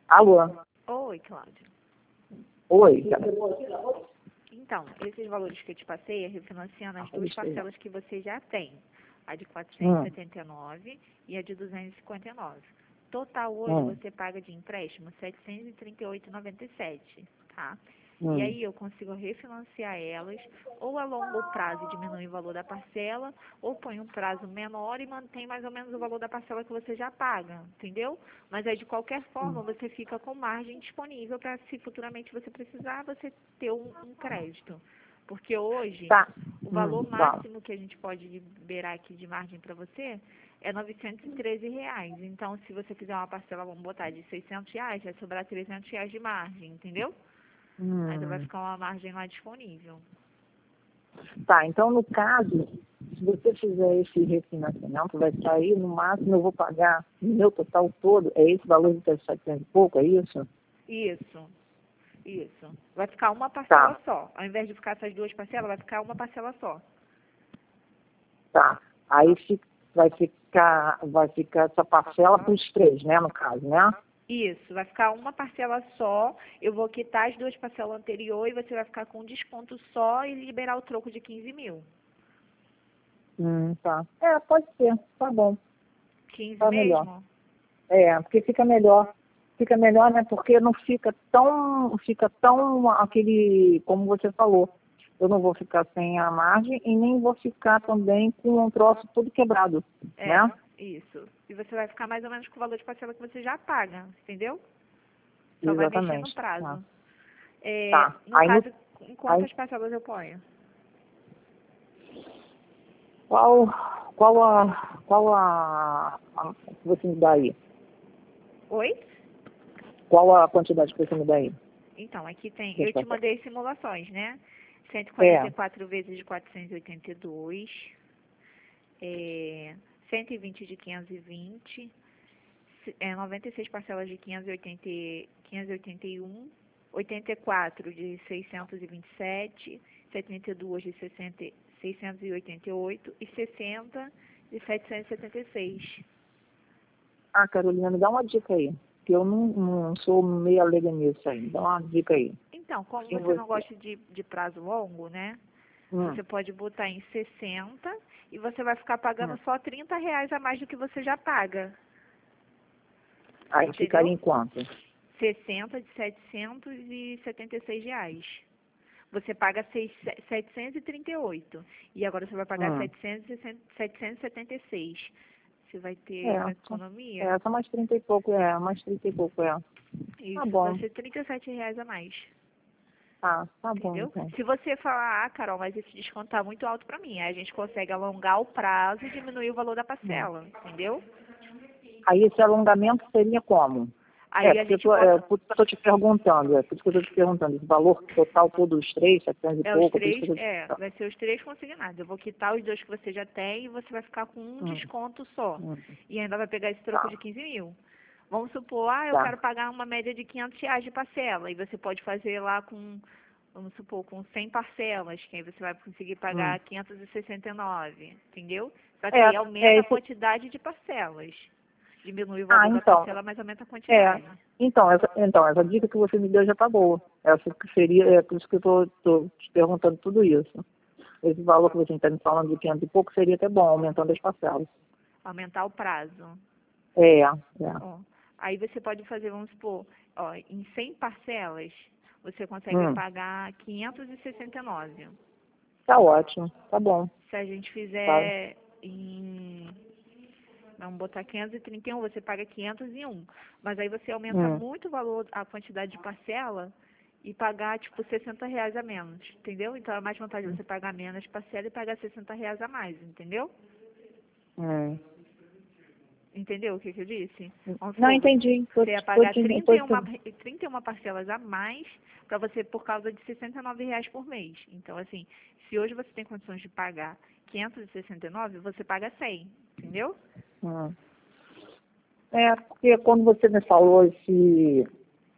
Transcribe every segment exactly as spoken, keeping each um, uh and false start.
Alô? Oi, Cláudia. Oi. Então, esses valores que eu te passei é refinanciando as Ah, duas isso aí. parcelas que você já tem. A de quatrocentos e setenta e nove Hum. e a de duzentos e cinquenta e nove. Total hoje Hum. você paga de empréstimo setecentos e trinta e oito reais e noventa e sete centavos, tá? E Hum. aí eu consigo refinanciar elas, ou alongo o prazo e diminui o valor da parcela, ou põe um prazo menor e mantém mais ou menos o valor da parcela que você já paga, entendeu? Mas aí de qualquer forma Hum. você fica com margem disponível para, se futuramente você precisar, você ter um, um crédito. Porque hoje Tá. o valor Hum, fala. máximo que a gente pode liberar aqui de margem para você é novecentos e treze reais. Então, se você fizer uma parcela, vamos botar, de seiscentos reais, vai sobrar trezentos reais de margem, entendeu? Ainda vai Hum. ficar uma margem lá disponível. Tá, então no caso, se você fizer esse refinanciamento, vai sair no máximo, eu vou pagar no meu total todo, é esse valor de setecentos e pouco, é isso? Isso, isso. Vai ficar uma parcela Tá, só. Ao invés de ficar essas duas parcelas, vai ficar uma parcela só. tá. Aí fi- vai ficar, vai ficar essa parcela para os três, né, no caso, né? Isso, vai ficar uma parcela só. Eu vou quitar as duas parcelas anteriores e você vai ficar com um desconto só e liberar o troco de quinze mil. Hum, tá. É, pode ser, tá bom, quinze tá melhor. mesmo? É, porque fica melhor. Fica melhor, né? Porque não fica tão, fica tão aquele, como você falou. Eu não vou ficar sem a margem e nem vou ficar também com um troço todo quebrado, É, né? isso. E você vai ficar mais ou menos com o valor de parcela que você já paga, entendeu? Só vai mexer no Exatamente. Tá. prazo. É, Tá. no Aí, no, caso, em aí quantas parcelas eu ponho? qual, qual a, qual a, a que você me dá aí? Oi? Qual a quantidade que você me dá aí? Então, aqui tem, Das eu te parcelas? mandei simulações, né? cento e quarenta É. e quatro vezes de quatrocentos e oitenta e dois, é, cento e vinte de quinhentos e vinte, se- é, noventa e seis parcelas de quinhentos e oitenta, e- quinhentos e oitenta e um, oitenta e quatro de seiscentos e vinte e sete, setenta e dois de sessenta, seiscentos e oitenta e oito e sessenta de setecentos e setenta e seis. Ah, Carolina, me dá uma dica aí. Que eu não, não sou meio alegre nisso aí. Dá uma dica aí. Então, como Quem você não você? gosta de, de prazo longo, né? Hum, Você pode botar em sessenta e você vai ficar pagando hum. só trinta reais a mais do que você já paga. Aí ficaria Entendeu? em quanto? sessenta de setecentos e setenta e seis reais. Você paga seis, setecentos e trinta e oito. E agora você vai pagar Hum. setecentos e setenta e seis. Você vai ter É, uma só, economia. é, só mais trinta e pouco, é, mais trinta e pouco, é. Tá Isso, vai bom. ser trinta e sete reais a mais. Tá, tá bom, Entendeu? então. Se você falar, ah, Carol, mas esse desconto tá muito alto para mim, aí a gente consegue alongar o prazo e diminuir o valor da Hum. parcela, entendeu? Aí esse alongamento seria como? É, Aí a porque eu gente tô, é, bota, por isso que eu tô te perguntando, é por isso que eu tô te perguntando, esse valor total, todos os três, setecentos e é os pouco, por isso que três, eu tô te é, perguntando. vai ser os três consignados. Eu vou quitar os dois que você já tem e você vai ficar com um Hum, desconto só. hum, E ainda vai pegar esse troco tá, de quinze mil. Vamos supor, ah, eu tá. quero pagar uma média de quinhentos reais de parcela. E você pode fazer lá com, vamos supor, com cem parcelas, que aí você vai conseguir Hum. pagar quinhentos e sessenta e nove, entendeu? Só que É, aí é aumenta a esse. quantidade de parcelas. Diminui o Ah, valor da então. parcela, mas aumenta a É. quantidade. Então, essa, então, essa dica que você me deu já tá boa. Essa que seria, é por isso que eu tô, tô te perguntando tudo isso. Esse valor que você está me falando de quinhentos e pouco seria até bom, aumentando as parcelas. Aumentar o prazo. É, é. Ó, aí você pode fazer, vamos supor, ó, em cem parcelas, você consegue Hum, pagar quinhentos e sessenta e nove. tá ótimo, tá bom. Se a gente Tá. fizer em, vamos botar quinhentos e trinta e um, você paga quinhentos e um. Mas aí você aumenta Hum, muito o valor, a quantidade de parcela e pagar, tipo, sessenta reais a menos, entendeu? Então é mais vantagem você pagar menos parcela e pagar sessenta reais a mais, entendeu? hum. Entendeu o que, que eu disse? Vamos Não, supor, você entendi. Tô, você ia tô, pagar te- trinta tô, e uma, te- trinta e uma parcelas a mais para você por causa de sessenta e nove reais por mês. Então, assim, se hoje você tem condições de pagar quinhentos e sessenta e nove, você paga cem, entendeu? hum. É, porque quando você me falou esse,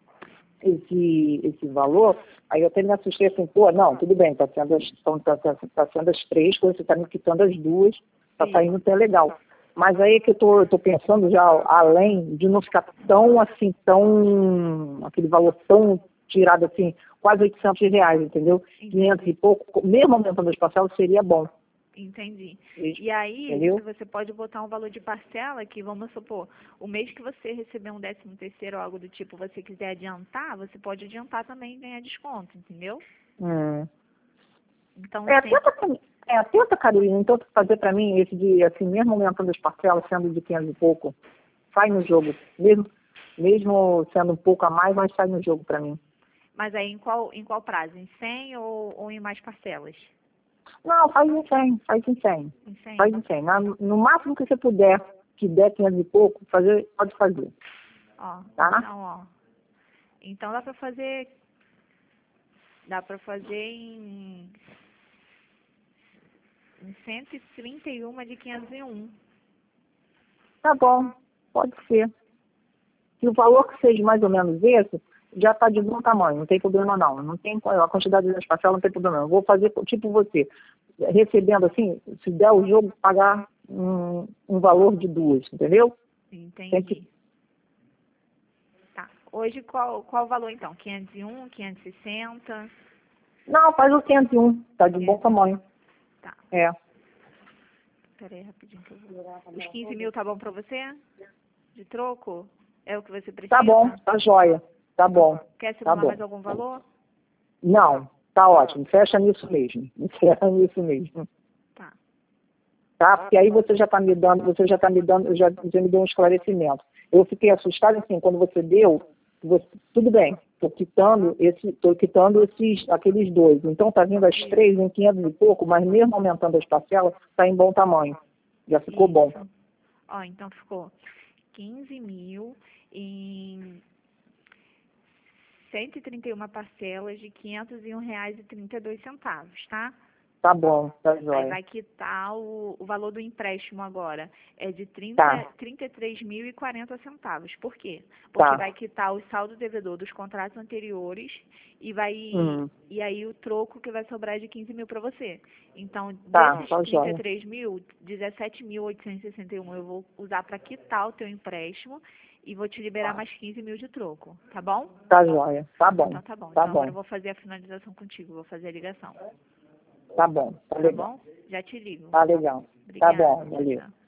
esse, esse valor, aí eu até me assustei assim, pô, não, tudo bem, tá sendo as, tão, tá, tá, tá sendo as três coisas, você tá me quitando as duas, tá Isso. saindo até legal. Mas aí que eu tô, eu tô pensando já além de não ficar tão assim, tão, aquele valor tão tirado assim, quase oitocentos reais, entendeu? Entendi. quinhentos e pouco, mesmo aumentando as parcelas, seria bom. Entendi. E aí, Entendeu? você pode botar um valor de parcela que, vamos supor, o mês que você receber um décimo terceiro ou algo do tipo, você quiser adiantar, você pode adiantar também e ganhar desconto, entendeu? Hum. Então, É, sempre... tenta, é, tenta, Carolina, então fazer para mim esse de, assim, mesmo aumentando as parcelas, sendo de quinhentos e pouco, sai no jogo. Mesmo, mesmo sendo um pouco a mais, mas sai no jogo para mim. Mas aí, em qual, em qual prazo? Em cem ou, ou em mais parcelas? Não, faz em cem, faz em cem. Em cem? Faz em cem. Na, no máximo que você puder, que der quinhentos e pouco, fazer, pode fazer. Ó, Tá? então, ó. Então dá pra fazer... Dá pra fazer em... Em cento e trinta e um de quinhentos e um. Tá bom, pode ser. Se o valor que seja mais ou menos esse, já está de bom tamanho, não tem problema não. Não tem, a quantidade das parcelas não tem problema. Eu vou fazer tipo você, recebendo assim, se der o jogo, pagar um, um valor de duas, entendeu? Entendi. Tem que... Tá. Hoje qual, qual o valor então? quinhentos e um, quinhentos e sessenta? Não, faz o quinhentos e um, tá de bom tamanho. Tá. É. Pera aí rapidinho que eu vou... Os quinze mil tá bom pra você? De troco? É o que você precisa? Tá bom, tá jóia. Tá bom. Quer Tá simular bom. mais algum valor? Não, tá ótimo. Fecha nisso mesmo. Fecha nisso mesmo. Tá. Tá? Porque aí você já está me dando, você já está me dando, já, já me deu um esclarecimento. Eu fiquei assustada assim, quando você deu, você, tudo bem, estou quitando, esse, tô quitando esses, aqueles dois. Então está vindo as três em quinhentos e pouco, mas mesmo aumentando as parcelas, está em bom tamanho. Já ficou Isso. bom. Ó, então ficou quinze mil em cento e trinta e uma parcelas de quinhentos e um reais e trinta e dois centavos, tá? Tá bom, tá Aí jóia. vai quitar o, o valor do empréstimo agora. É de Tá. trinta e três mil e quarenta centavos. Por quê? Porque Tá. vai quitar o saldo devedor dos contratos anteriores e vai Hum. e aí o troco que vai sobrar é de quinze mil para você. Então, Tá, desses tá trinta e jóia. três mil, dezessete mil oitocentos e sessenta e um eu vou usar para quitar o teu empréstimo e vou te liberar mais quinze mil de troco, tá bom? Tá jóia. Tá bom. Então tá bom. Tá Então agora bom. eu vou fazer a finalização contigo, vou fazer a ligação. Tá bom. Tá Tá legal. bom? Já te ligo. Tá legal. Tá Obrigada. bom, Tchau, valeu. tchau.